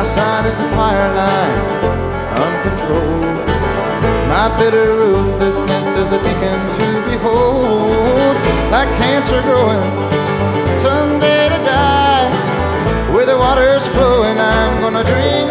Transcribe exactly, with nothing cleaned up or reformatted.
sign is the fireline, uncontrolled. My bitter ruthlessness is a beacon to behold. Like cancer growing, someday to die. Where the water's flowing, I'm gonna drink